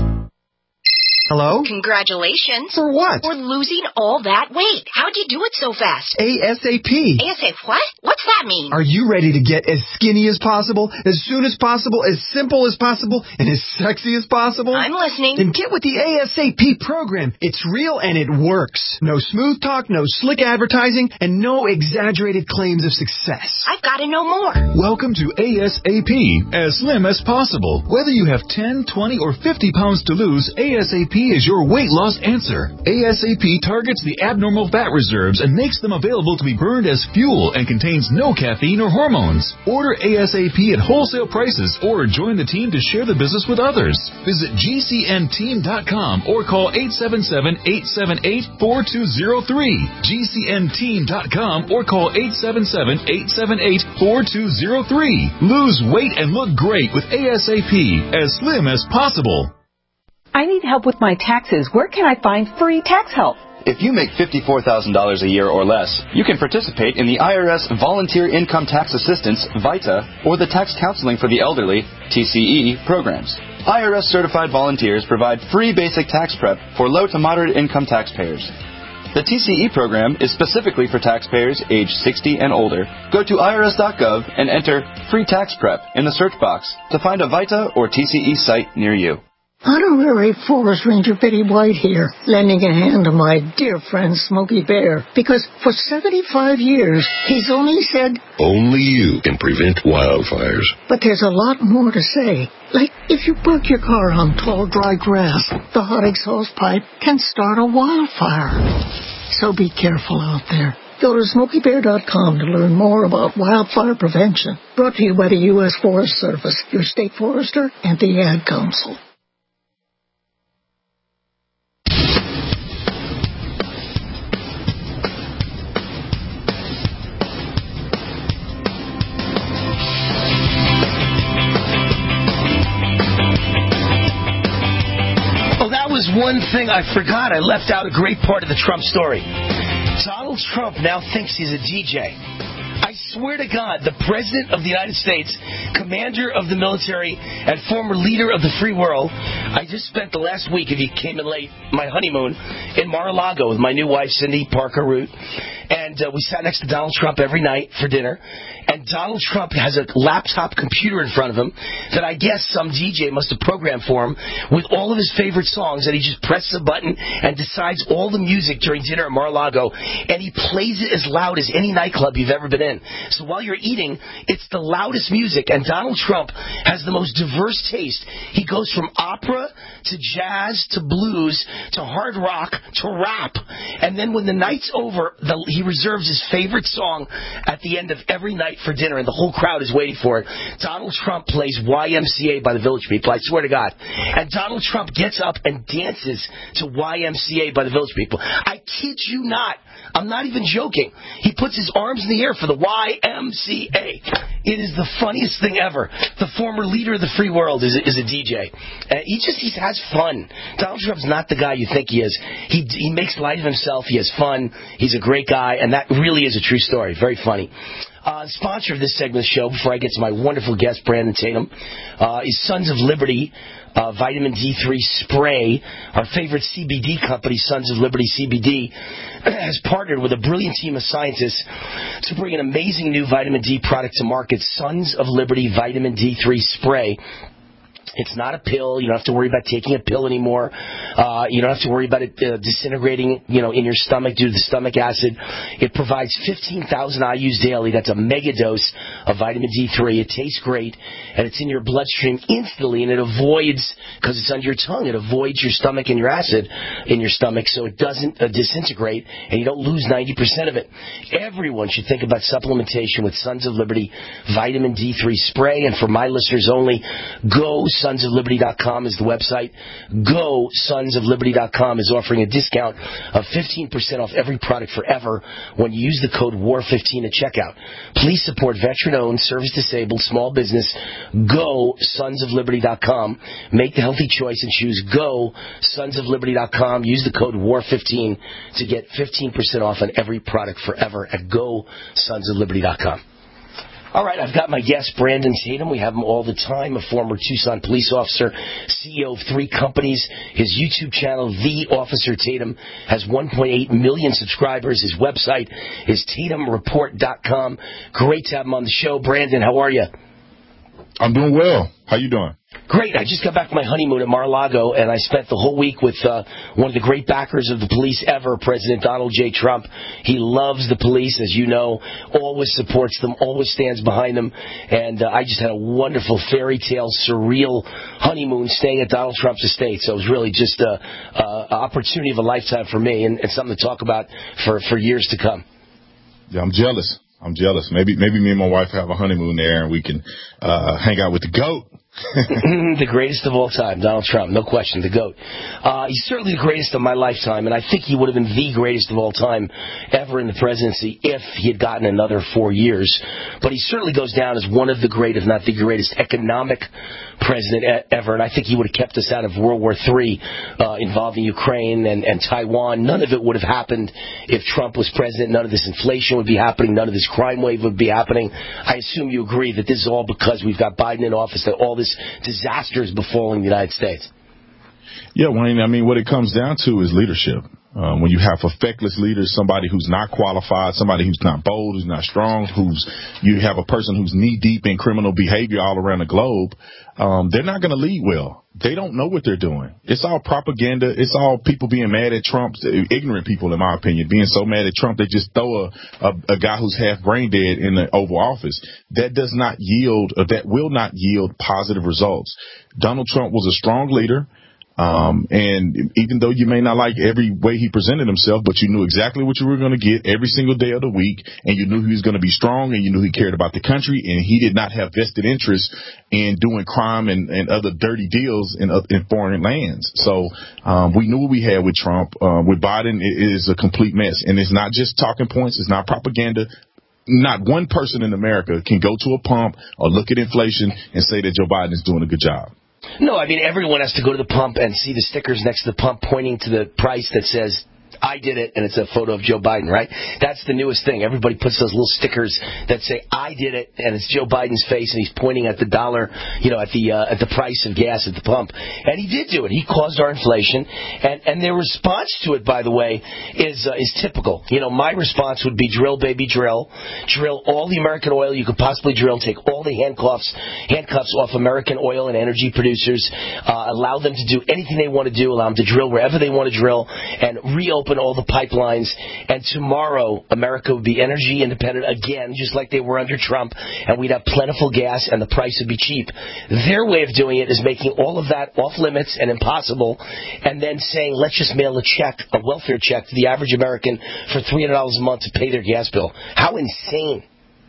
S18: Hello?
S19: Congratulations.
S18: For what?
S19: For losing all that weight. How'd you do it so fast?
S18: ASAP.
S19: ASAP what? What's that mean?
S18: Are you ready to get as skinny as possible, as soon as possible, as simple as possible, and as sexy as possible?
S19: I'm listening.
S18: Then get with the ASAP program. It's real and it works. No smooth talk, no slick advertising, and no exaggerated claims of success.
S19: I've got to know more.
S12: Welcome to ASAP, as slim as possible. Whether you have ten, twenty, or fifty pounds to lose, ASAP is your weight loss answer. ASAP targets the abnormal fat reserves and makes them available to be burned as fuel and contains no caffeine or hormones. Order ASAP at wholesale prices or join the team to share the business with others. Visit G C N team dot com or call eight seven seven, eight seven eight, four two zero three. G C N team dot com or call eight seven seven, eight seven eight, four two zero three. Lose weight and look great with ASAP, as slim as possible.
S20: I need help with my taxes. Where can I find free tax help?
S21: If you make fifty-four thousand dollars a year or less, you can participate in the I R S Volunteer Income Tax Assistance, VITA, or the Tax Counseling for the Elderly, T C E, programs. I R S-certified volunteers provide free basic tax prep for low to moderate income taxpayers. The T C E program is specifically for taxpayers age sixty and older. Go to I R S dot gov and enter Free Tax Prep in the search box to find a VITA or T C E site near you.
S22: Honorary Forest Ranger Betty White here, lending a hand to my dear friend Smokey Bear, because for seventy-five years, he's only said,
S3: only you can prevent wildfires.
S22: But there's a lot more to say. Like, if you park your car on tall, dry grass, the hot exhaust pipe can start a wildfire. So be careful out there. Go to smokey bear dot com to learn more about wildfire prevention. Brought to you by the U S Forest Service, your state forester, and the Ad Council.
S4: one thing I forgot. I left out a great part of the Trump story. Donald Trump now thinks he's a D J. I swear to God, the President of the United States, Commander of the military, and former leader of the free world, I just spent the last week, if you came in late, my honeymoon in Mar-a-Lago with my new wife, Cindy Parker Root. And uh, we sat next to Donald Trump every night for dinner. And Donald Trump has a laptop computer in front of him that I guess some D J must have programmed for him with all of his favorite songs. And he just presses a button and decides all the music during dinner at Mar-a-Lago. And he plays it as loud as any nightclub you've ever been in. So while you're eating, it's the loudest music. And Donald Trump has the most diverse taste. He goes from opera to jazz to blues to hard rock to rap. And then when the night's over, the, he reserves his favorite song at the end of every night for dinner, and the whole crowd is waiting for it. Donald Trump plays Y M C A by the Village People, I swear to God. And Donald Trump gets up and dances to Y M C A by the Village People. I kid you not. I'm not even joking. He puts his arms in the air for the Y M C A. It is the funniest thing ever. The former leader of the free world is a, is a D J. Uh, he just he has fun. Donald Trump's not the guy you think he is. He he makes light of himself. He has fun. He's a great guy, and that really is a true story. Very funny. Uh, sponsor of this segment of the show, before I get to my wonderful guest, Brandon Tatum, uh, is Sons of Liberty uh, Vitamin D three Spray. Our favorite C B D company, Sons of Liberty C B D, has partnered with a brilliant team of scientists to bring an amazing new vitamin D product to market, Sons of Liberty Vitamin D three Spray. It's not a pill. You don't have to worry about taking a pill anymore. Uh, you don't have to worry about it uh, disintegrating, you know, in your stomach due to the stomach acid. It provides fifteen thousand I U's daily. That's a mega dose of vitamin D three. It tastes great, and it's in your bloodstream instantly, and it avoids, because it's under your tongue, it avoids your stomach and your acid in your stomach, so it doesn't uh, disintegrate, and you don't lose ninety percent of it. Everyone should think about supplementation with Sons of Liberty Vitamin D three Spray, and for my listeners only, go sons of liberty dot com is the website. Go sons of liberty dot com is offering a discount of fifteen percent off every product forever when you use the code war fifteen at checkout. Please support veteran-owned, service-disabled, small business. Go sons of liberty dot com. Make the healthy choice and choose Go sons of liberty dot com. Use the code war fifteen to get fifteen percent off on every product forever at go sons of liberty dot com. All right, I've got my guest, Brandon Tatum. We have him all the time, a former Tucson police officer, C E O of three companies. His YouTube channel, The Officer Tatum, has one point eight million subscribers. His website is tatum report dot com. Great to have him on the show. Brandon, how are you?
S1: I'm doing well. How you doing?
S4: Great. I just got back from my honeymoon at Mar-a-Lago, and I spent the whole week with uh, one of the great backers of the police ever, President Donald J. Trump. He loves the police, as you know, always supports them, always stands behind them. And uh, I just had a wonderful fairy tale, surreal honeymoon staying at Donald Trump's estate. So it was really just an opportunity of a lifetime for me, and, and something to talk about for, for years to come.
S1: Yeah, I'm jealous. I'm jealous. Maybe maybe me and my wife have a honeymoon there, and we can uh, hang out with the GOAT.
S4: The greatest of all time, Donald Trump, no question, the GOAT. Uh, he's certainly the greatest of my lifetime, and I think he would have been the greatest of all time ever in the presidency if he had gotten another four years. But he certainly goes down as one of the great, if not the greatest, economic president ever, and I think he would have kept us out of World War Three uh, involving Ukraine and, and Taiwan. None of it would have happened if Trump was president. None of this inflation would be happening. None of this crime wave would be happening. I assume you agree that this is all because we've got Biden in office, that all this disaster is befalling the United States.
S1: Yeah, Wayne, I mean, what it comes down to is leadership. Um, when you have a feckless leader, somebody who's not qualified, somebody who's not bold, who's not strong, who's you have a person who's knee deep in criminal behavior all around the globe, um, they're not going to lead well. They don't know what they're doing. It's all propaganda. It's all people being mad at Trump, ignorant people, in my opinion, being so mad at Trump they just throw a, a, a guy who's half brain dead in the Oval Office. That does not yield, or that will not yield positive results. Donald Trump was a strong leader. Um, and even though you may not like every way he presented himself, but you knew exactly what you were going to get every single day of the week, and you knew he was going to be strong, and you knew he cared about the country, and he did not have vested interest in doing crime and, and other dirty deals in, in foreign lands. So um, we knew what we had with Trump. Uh, with Biden, it is a complete mess, and it's not just talking points. It's not propaganda. Not one person in America can go to a pump or look at inflation and say that Joe Biden is doing a good job.
S4: No, I mean, everyone has to go to the pump and see the stickers next to the pump pointing to the price that says, I did it, and it's a photo of Joe Biden, right? That's the newest thing. Everybody puts those little stickers that say, I did it, and it's Joe Biden's face, and he's pointing at the dollar, you know, at the uh, at the price of gas at the pump. And he did do it. He caused our inflation, and, and their response to it, by the way, is uh, is typical. You know, my response would be drill, baby, drill. Drill all the American oil you could possibly drill. Take all the handcuffs, handcuffs off American oil and energy producers. Uh, allow them to do anything they want to do. Allow them to drill wherever they want to drill, and reopen all the pipelines, and tomorrow America would be energy independent again, just like they were under Trump, and we'd have plentiful gas and the price would be cheap. Their way of doing it is making all of that off limits and impossible, and then saying, let's just mail a check, a welfare check to the average American for three hundred dollars a month to pay their gas bill. How insane.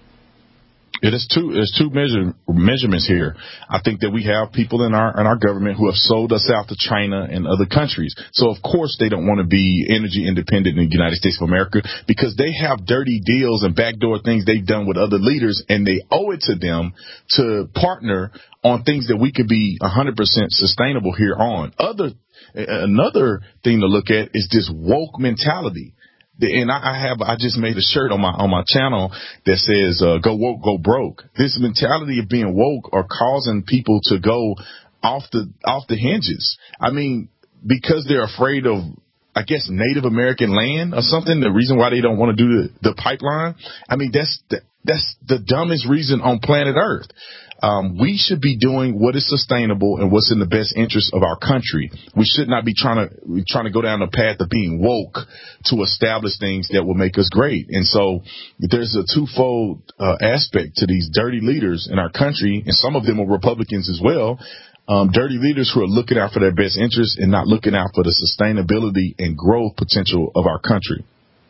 S1: It is two. There's two measure, measurements here. I think that we have people in our in our government who have sold us out to China and other countries. So of course they don't want to be energy independent in the United States of America because they have dirty deals and backdoor things they've done with other leaders, and they owe it to them to partner on things that we could be one hundred percent sustainable here on. Other another thing to look at is this woke mentality. And I have, I just made a shirt on my, on my channel that says, uh, go woke, go broke. This mentality of being woke are causing people to go off the, off the hinges. I mean, because they're afraid of, I guess, Native American land or something, the reason why they don't want to do the, the pipeline. I mean, that's, the, that's the dumbest reason on planet Earth. Um, we should be doing what is sustainable and what's in the best interest of our country. We should not be trying to trying to go down the path of being woke to establish things that will make us great. And so there's a twofold uh, aspect to these dirty leaders in our country, and some of them are Republicans as well. Um, dirty leaders who are looking out for their best interests and not looking out for the sustainability and growth potential of our country.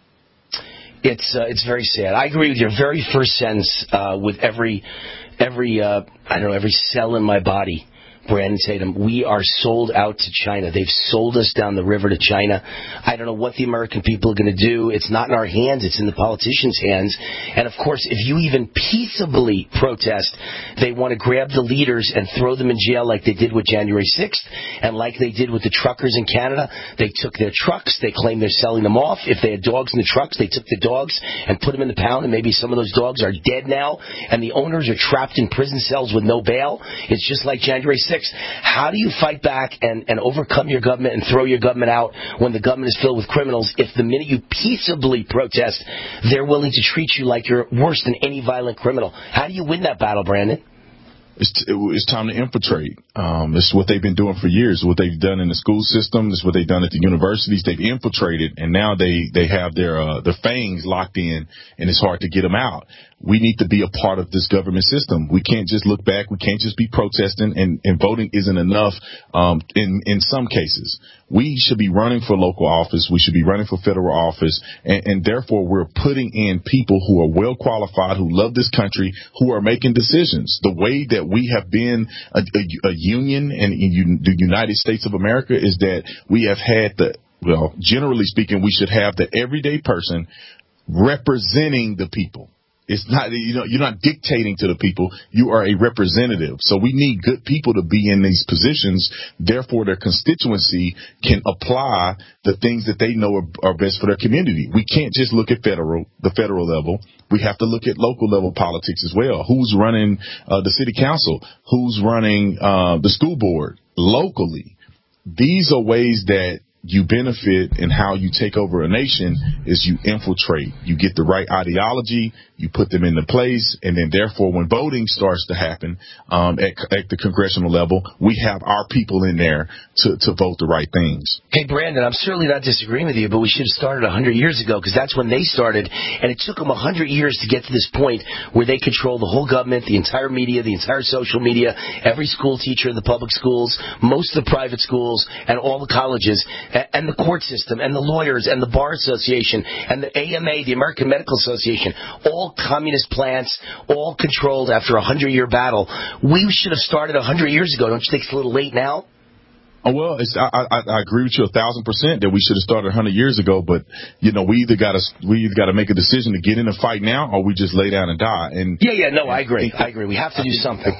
S4: It's uh, it's very sad. I agree with your very first sentence uh, with every every uh, I don't know every cell in my body. Brandon Tatum, we are sold out to China. They've sold us down the river to China. I don't know what the American people are going to do. It's not in our hands. It's in the politicians' hands. And, of course, if you even peaceably protest, they want to grab the leaders and throw them in jail like they did with January sixth and like they did with the truckers in Canada. They took their trucks. They claim they're selling them off. If they had dogs in the trucks, they took the dogs and put them in the pound, and maybe some of those dogs are dead now, and the owners are trapped in prison cells with no bail. It's just like January sixth. How do you fight back and, and overcome your government and throw your government out when the government is filled with criminals if the minute you peaceably protest, they're willing to treat you like you're worse than any violent criminal? How do you win that battle, Brandon?
S1: It's, t- it's time to infiltrate. Um, it's what they've been doing for years, what they've done in the school system. It's what they've done at the universities. They've infiltrated, and now they, they have their, uh, their fangs locked in, and it's hard to get them out. We need to be a part of this government system. We can't just look back. We can't just be protesting, and, and voting isn't enough um, in, in some cases. We should be running for local office. We should be running for federal office, and, and therefore we're putting in people who are well qualified, who love this country, who are making decisions. The way that we have been a, a, a union in, in the United States of America is that we have had the, well, generally speaking, we should have the everyday person representing the people. It's not, you know, you're not dictating to the people. You are a representative. So we need good people to be in these positions. Therefore, their constituency can apply the things that they know are, are best for their community. We can't just look at federal, the federal level. We have to look at local level politics as well. Who's running uh, the city council? Who's running uh, the school board locally? These are ways that you benefit in how you take over a nation is you infiltrate. You get the right ideology, you put them into place, and then therefore when voting starts to happen um, at, at the congressional level, we have our people in there to, to vote the right things.
S4: Hey, Brandon, I'm certainly not disagreeing with you, but we should have started one hundred years ago because that's when they started, and it took them one hundred years to get to this point where they control the whole government, the entire media, the entire social media, every school teacher in the public schools, most of the private schools, and all the colleges, and the court system, and the lawyers, and the Bar Association, and the A M A, the American Medical Association, all communist plants, all controlled after a hundred-year battle. We should have started a hundred years ago. Don't you think it's a little late now?
S1: Oh, well, it's, I, I, I agree with you a thousand percent that we should have started a hundred years ago. But you know, we either got to we either got to make a decision to get in the fight now, or we just lay down and die. And
S4: yeah, yeah, no, I agree. I agree. We have to do something.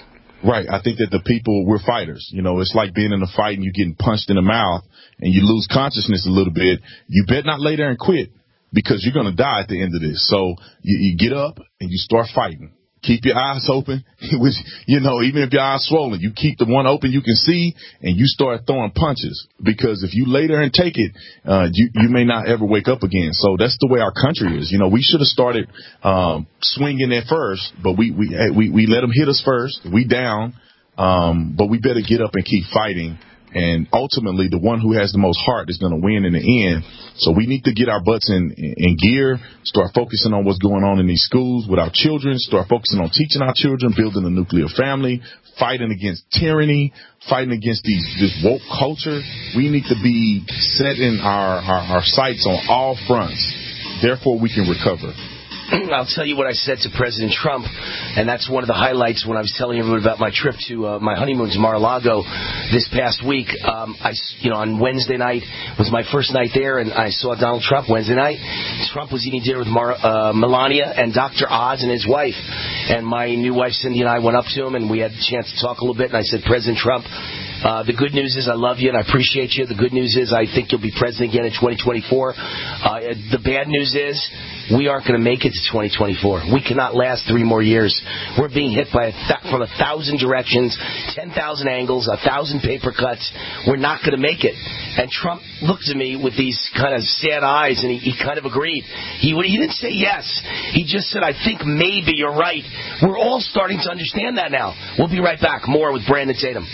S1: Right. I think that the people, we're fighters. You know, it's like being in a fight and you're getting punched in the mouth and you lose consciousness a little bit. You better not lay there and quit because you're going to die at the end of this. So you, you get up and you start fighting. Keep your eyes open. Which, you know, even if your eyes swollen, you keep the one open you can see and you start throwing punches. Because if you lay there and take it, uh, you, you may not ever wake up again. So that's the way our country is. You know, we should have started um, swinging at first, but we, we, we, we let them hit us first. We down. Um, but we better get up and keep fighting. And ultimately, the one who has the most heart is going to win in the end. So we need to get our butts in, in gear, start focusing on what's going on in these schools with our children, start focusing on teaching our children, building a nuclear family, fighting against tyranny, fighting against these, this woke culture. We need to be setting our, our, our sights on all fronts. Therefore, we can recover.
S4: I'll tell you what I said to President Trump, and that's one of the highlights when I was telling everyone about my trip to uh, my honeymoon to Mar-a-Lago this past week. Um, I, you know, on Wednesday night was my first night there, and I saw Donald Trump Wednesday night. Trump was eating dinner with Mar- uh, Melania and Doctor Oz and his wife, and my new wife Cindy and I went up to him, and we had a chance to talk a little bit, and I said, President Trump, Uh, the good news is I love you and I appreciate you. The good news is I think you'll be president again in twenty twenty-four. Uh, the bad news is we aren't going to make it to twenty twenty-four. We cannot last three more years. We're being hit by a th- from a thousand directions, ten thousand angles, a thousand paper cuts. We're not going to make it. And Trump looked at me with these kind of sad eyes, and he, he kind of agreed. He, he didn't say yes. He just said, I think maybe you're right. We're all starting to understand that now. We'll be right back. More with Brandon Tatum.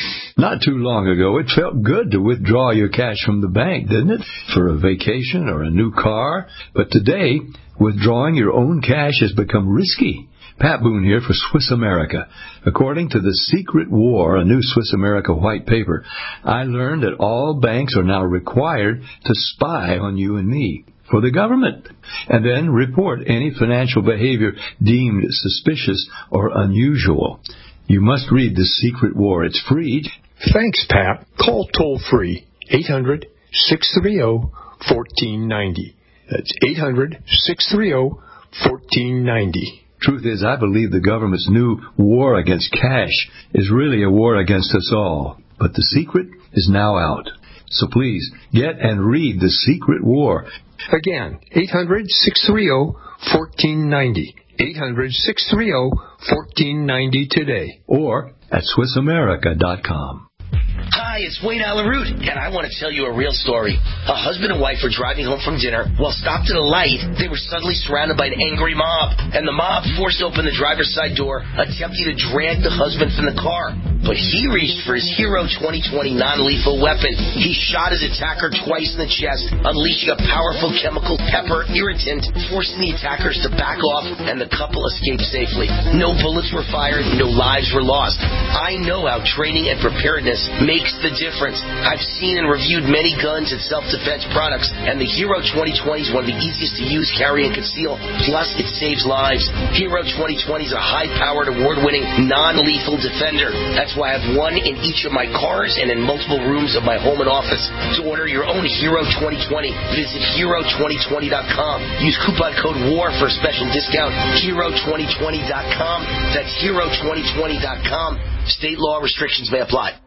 S2: Not too long ago, it felt good to withdraw your cash from the bank, didn't it? For a vacation or a new car. But today, withdrawing your own cash has become risky. Pat Boone here for Swiss America. According to The Secret War, a new Swiss America white paper, I learned that all banks are now required to spy on you and me for the government, and then report any financial behavior deemed suspicious or unusual. You must read The Secret War. It's free.
S5: Thanks, Pat. Call toll-free eight hundred, six three zero, one four nine zero. That's eight hundred, six three zero, one four nine zero.
S2: Truth is, I believe the government's new war against cash is really a war against us all. But the secret is now out. So please, get and read The Secret War.
S5: Again, eight hundred, six three zero, one four nine zero. eight hundred, six three zero, one four nine zero today.
S2: Or at Swiss America dot com.
S4: Hi, it's Wayne Allen Root, and I want to tell you a real story. A husband and wife were driving home from dinner. While stopped at a light, they were suddenly surrounded by an angry mob, and the mob forced open the driver's side door, attempting to drag the husband from the car. But he reached for his Hero twenty twenty non-lethal weapon. He shot his attacker twice in the chest, unleashing a powerful chemical pepper irritant, forcing the attackers to back off, and the couple escaped safely. No bullets were fired, no lives were lost. I know how training and preparedness makes the difference. I've seen and reviewed many guns and self-defense products, and the Hero twenty twenty is one of the easiest to use, carry, and conceal. Plus, it saves lives. Hero twenty twenty is a high-powered, award-winning, non-lethal defender. That's why I have one in each of my cars and in multiple rooms of my home and office. To order your own Hero twenty twenty, visit hero twenty twenty dot com. Use coupon code WAR for a special discount. hero twenty twenty dot com. That's hero twenty twenty dot com. State law restrictions may apply.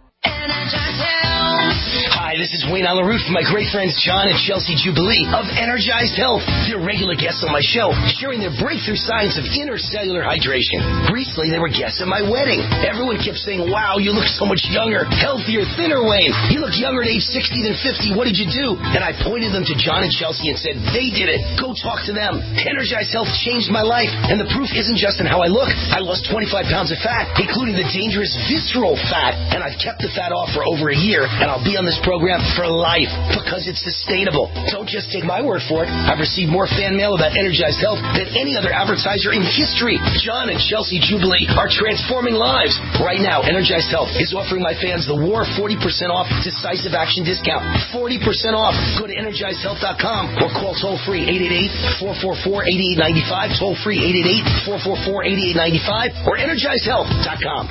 S4: Hi, this is Wayne Allen Root from my great friends John and Chelsea Jubilee of Energized Health. They're regular guests on my show, sharing their breakthrough science of intercellular hydration. Recently, they were guests at my wedding. Everyone kept saying, wow, you look so much younger, healthier, thinner, Wayne. You look younger at age sixty than fifty. What did you do? And I pointed them to John and Chelsea and said, they did it. Go talk to them. Energized Health changed my life. And the proof isn't just in how I look. I lost twenty-five pounds of fat, including the dangerous visceral fat. And I've kept the fat off for over a year. And I'll be on this program for life because it's sustainable. Don't just take my word for it. I've received more fan mail about Energized Health than any other advertiser in history. John and Chelsea Jubilee are transforming lives. Right now, Energized Health is offering my fans the WAR forty percent off decisive action discount. forty percent off. Go to energized health dot com or call toll-free eight eight eight, four four four, eight eight nine five, toll-free eight eight eight, four four four, eight eight nine five, or energized health dot com.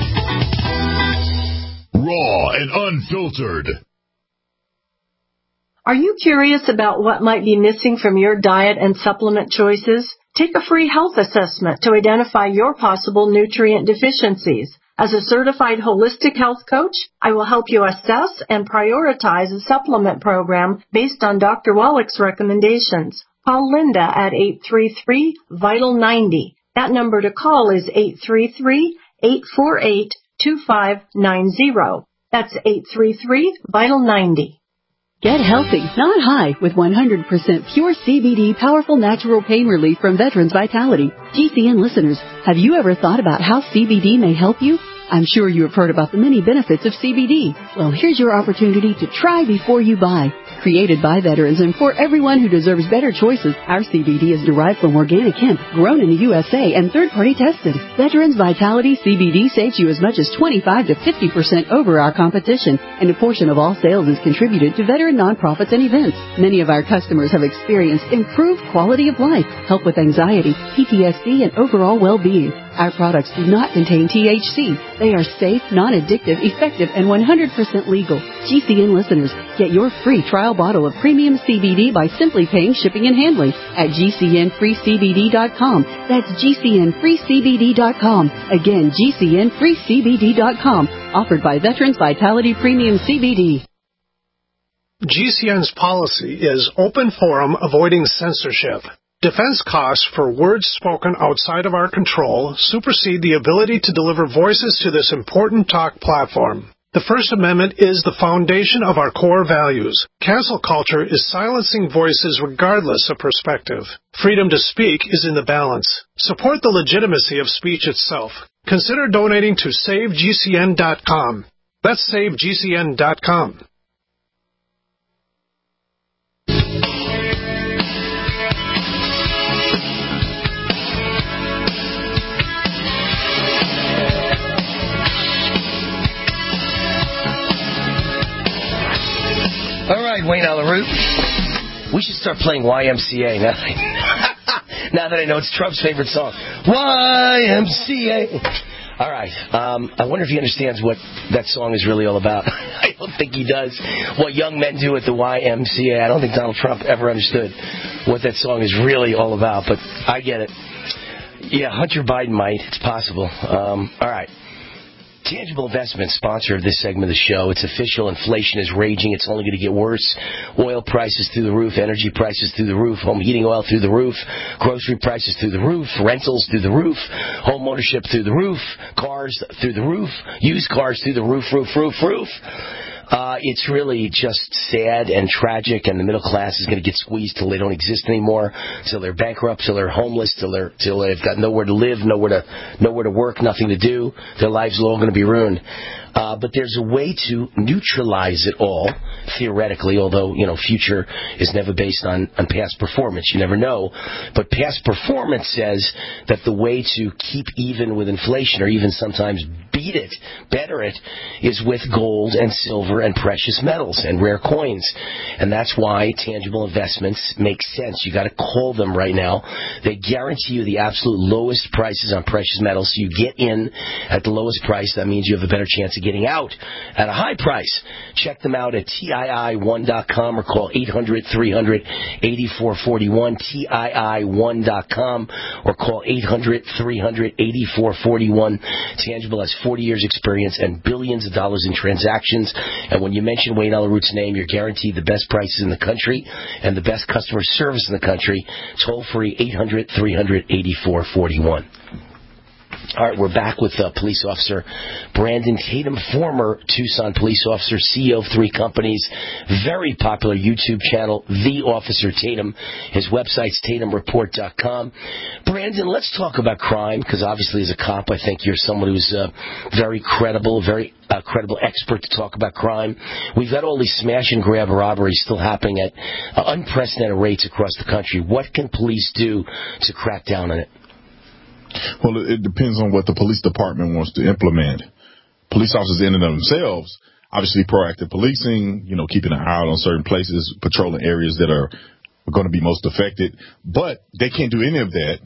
S3: Raw and unfiltered.
S23: Are you curious about what might be missing from your diet and supplement choices? Take a free health assessment to identify your possible nutrient deficiencies. As a certified holistic health coach, I will help you assess and prioritize a supplement program based on Doctor Wallach's recommendations. Call Linda at eight three three, vital ninety. That number to call is eight three three, eight four eight, two five nine zero. That's eight three three, vital ninety.
S6: Get healthy, not high, with one hundred percent pure C B D powerful natural pain relief from Veterans Vitality. G C N listeners, have you ever thought about how C B D may help you? I'm sure you have heard about the many benefits of C B D. Well, here's your opportunity to try before you buy. Created by veterans and for everyone who deserves better choices, our C B D is derived from organic hemp, grown in the U S A and third-party tested. Veterans Vitality C B D saves you as much as twenty-five to fifty percent over our competition, and a portion of all sales is contributed to veteran nonprofits and events. Many of our customers have experienced improved quality of life, help with anxiety, P T S D, and overall well-being. Our products do not contain T H C. They are safe, non-addictive, effective, and one hundred percent legal. G C N listeners, get your free trial bottle of premium C B D by simply paying shipping and handling at G C N free C B D dot com. That's G C N free C B D dot com. Again, G C N free C B D dot com. Offered by Veterans Vitality Premium C B D.
S7: G C N's policy is open forum, avoiding censorship. Defense costs for words spoken outside of our control supersede the ability to deliver voices to this important talk platform. The First Amendment is the foundation of our core values. Cancel culture is silencing voices regardless of perspective. Freedom to speak is in the balance. Support the legitimacy of speech itself. Consider donating to save G C N dot com. That's save G C N dot com.
S4: All right, Wayne Allyn Root. We should start playing Y M C A now. Now that I know it's Trump's favorite song. Y M C A. All right. Um, I wonder if he understands what that song is really all about. I don't think he does. What young men do at the Y M C A. I don't think Donald Trump ever understood what that song is really all about, but I get it. Yeah, Hunter Biden might. It's possible. Um, all right. Tangible Investments, sponsor of this segment of the show. It's official. Inflation is raging. It's only going to get worse. Oil prices through the roof. Energy prices through the roof. Home heating oil through the roof. Grocery prices through the roof. Rentals through the roof. Home ownership through the roof. Cars through the roof. Used cars through the roof, roof, roof, roof. Uh, it's really just sad and tragic, and the middle class is going to get squeezed till they don't exist anymore, till they're bankrupt, till they're homeless, till they're till they've got nowhere to live, nowhere to nowhere to work, nothing to do. Their lives are all going to be ruined. Uh, but there's a way to neutralize it all, theoretically, although, you know, future is never based on, on past performance. You never know. But past performance says that the way to keep even with inflation, or even sometimes beat it, better it, is with gold and silver and precious metals and rare coins. And that's why Tangible Investments make sense. You got to call them right now. They guarantee you the absolute lowest prices on precious metals, so you get in at the lowest price. That means you have a better chance of getting out at a high price. Check them out at T I I one dot com or call eight hundred, three hundred, eighty-four forty-one, T I I one dot com, or call eight hundred, three hundred, eighty-four forty-one. Tangible has forty years experience and billions of dollars in transactions. And when you mention Wayne Allyn Root's name, you're guaranteed the best prices in the country and the best customer service in the country. Toll free, eight hundred, three hundred, eighty-four forty-one. All right, we're back with uh, police officer Brandon Tatum, former Tucson police officer, C E O of three companies, very popular YouTube channel, The Officer Tatum. His website's tatum report dot com. Brandon, let's talk about crime, because obviously as a cop, I think you're someone who's uh, very credible, very uh, credible expert to talk about crime. We've got all these smash and grab robberies still happening at uh, unprecedented rates across the country. What can police do to crack down on it?
S1: Well, it depends on what the police department wants to implement. Police officers in and of themselves, obviously proactive policing, you know, keeping an eye out on certain places, patrolling areas that are going to be most affected. But they can't do any of that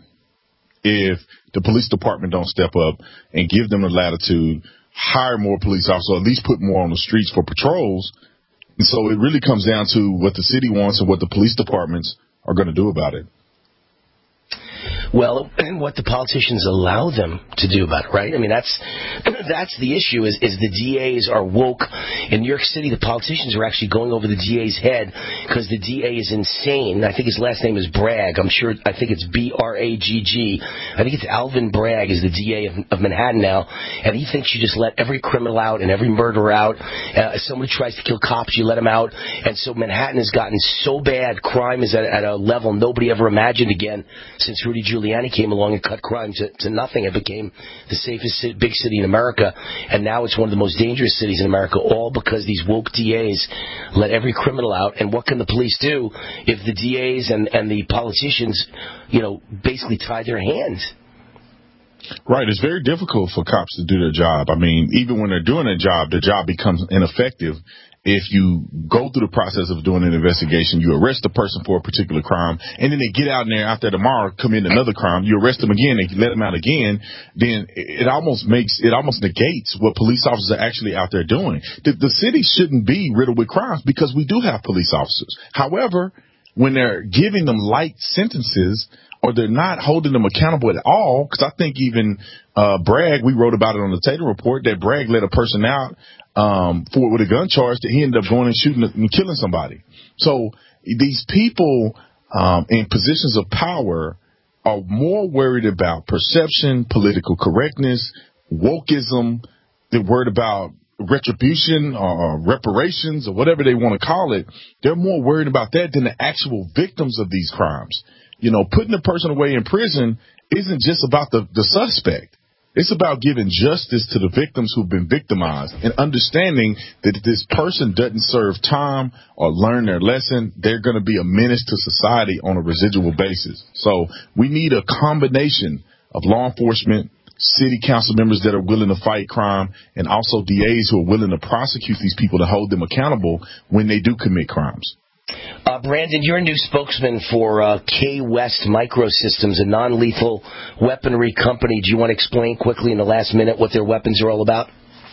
S1: if the police department don't step up and give them the latitude, hire more police officers, or at least put more on the streets for patrols. And so it really comes down to what the city wants and what the police departments are going to do about it.
S4: Well, and what the politicians allow them to do about it, right? I mean, that's that's the issue. Is is the D As are woke in New York City? The politicians are actually going over the D A's head because the D A is insane. I think his last name is Bragg. I'm sure. I think it's B R A G G. I think it's Alvin Bragg is the D A of, of Manhattan now, and he thinks you just let every criminal out and every murderer out. Uh, if somebody tries to kill cops, you let them out. And so Manhattan has gotten so bad, crime is at, at a level nobody ever imagined again since Rudy Giuliani. Giuliani came along and cut crime to, to nothing. It became the safest city, big city in America, and now it's one of the most dangerous cities in America, all because these woke D As let every criminal out. And what can the police do if the D As and, and the politicians, you know, basically tie their hands?
S1: Right. It's very difficult for cops to do their job. I mean, even when they're doing their job, the job becomes ineffective. If you go through the process of doing an investigation, you arrest a person for a particular crime, and then they get out there after tomorrow, commit another crime, you arrest them again, they let them out again, then it almost makes, it almost negates what police officers are actually out there doing. The, the city shouldn't be riddled with crimes because we do have police officers. However, when they're giving them light sentences, or they're not holding them accountable at all, because I think even uh Bragg, we wrote about it on the Tatum Report, that Bragg let a person out um for with a gun charge that he ended up going and shooting and killing somebody. So these people um in positions of power are more worried about perception, political correctness, wokeism. They're worried about retribution or reparations or whatever they want to call it. They're more worried about that than the actual victims of these crimes. You know, putting a person away in prison isn't just about the, the suspect. It's about giving justice to the victims who've been victimized and understanding that if this person doesn't serve time or learn their lesson, they're going to be a menace to society on a residual basis. So we need a combination of law enforcement, city council members that are willing to fight crime, and also D As who are willing to prosecute these people to hold them accountable when they do commit crimes.
S4: Uh, Brandon, you're a new spokesman for uh, K-West Microsystems, a non-lethal weaponry company. Do you want to explain quickly in the last minute what their weapons are all about?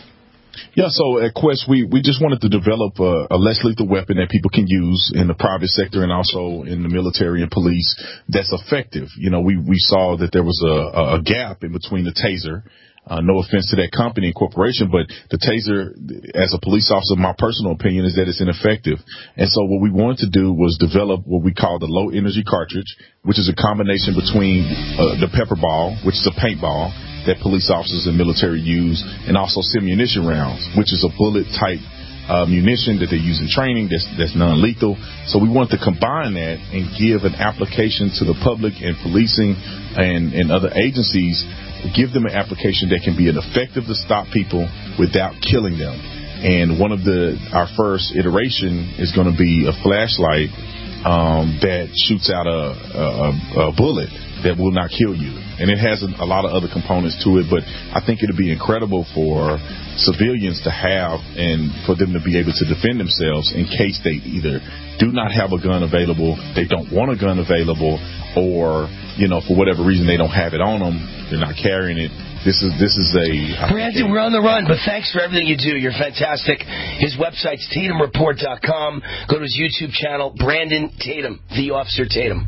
S1: Yeah, so at Quest, we, we just wanted to develop a, a less lethal weapon that people can use in the private sector and also in the military and police that's effective. You know, we, we saw that there was a, a gap in between the taser. Uh, no offense to that company and corporation, but the taser, as a police officer, my personal opinion is that it's ineffective. And so what we wanted to do was develop what we call the low energy cartridge, which is a combination between uh, the pepper ball, which is a paintball that police officers and military use, and also simunition rounds, which is a bullet type uh, munition that they use in training that's, that's non-lethal. So we want to combine that and give an application to the public and policing and, and other agencies, give them an application that can be an effective to stop people without killing them. And one of the, our first iteration is going to be a flashlight um, that shoots out a, a, a bullet that will not kill you. And it has a, a lot of other components to it, but I think it'll be incredible for civilians to have and for them to be able to defend themselves in case they either do not have a gun available, they don't want a gun available, or, you know, for whatever reason they don't have it on them, they're not carrying it. This is this is a...
S4: Brandon, we're on the run, but thanks for everything you do. You're fantastic. His website's Tatum Report dot com. Go to his YouTube channel, Brandon Tatum, the Officer Tatum.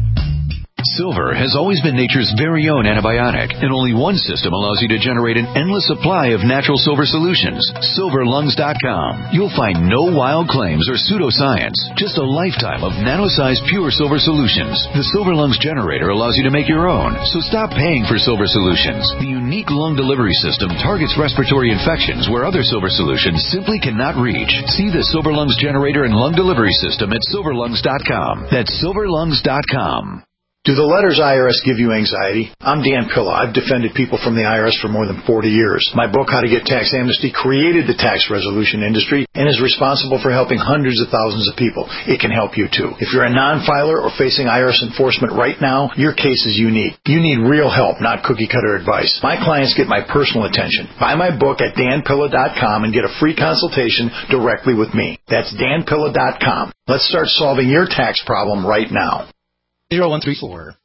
S12: Silver has always been nature's very own antibiotic, and only one system allows you to generate an endless supply of natural silver solutions. Silver Lungs dot com. You'll find no wild claims or pseudoscience, just a lifetime of nano-sized pure silver solutions. The Silver Lungs generator allows you to make your own, so stop paying for silver solutions. The unique lung delivery system targets respiratory infections where other silver solutions simply cannot reach. See the Silver Lungs generator and lung delivery system at Silver Lungs dot com. That's Silver Lungs dot com.
S8: Do the letters I R S give you anxiety? I'm Dan Pilla. I've defended people from the I R S for more than forty years. My book, How to Get Tax Amnesty, created the tax resolution industry and is responsible for helping hundreds of thousands of people. It can help you too. If you're a non-filer or facing I R S enforcement right now, your case is unique. You need real help, not cookie-cutter advice. My clients get my personal attention. Buy my book at Dan Pilla dot com and get a free consultation directly with me. That's Dan Pilla dot com. Let's start solving your tax problem right now.
S10: zero one three four.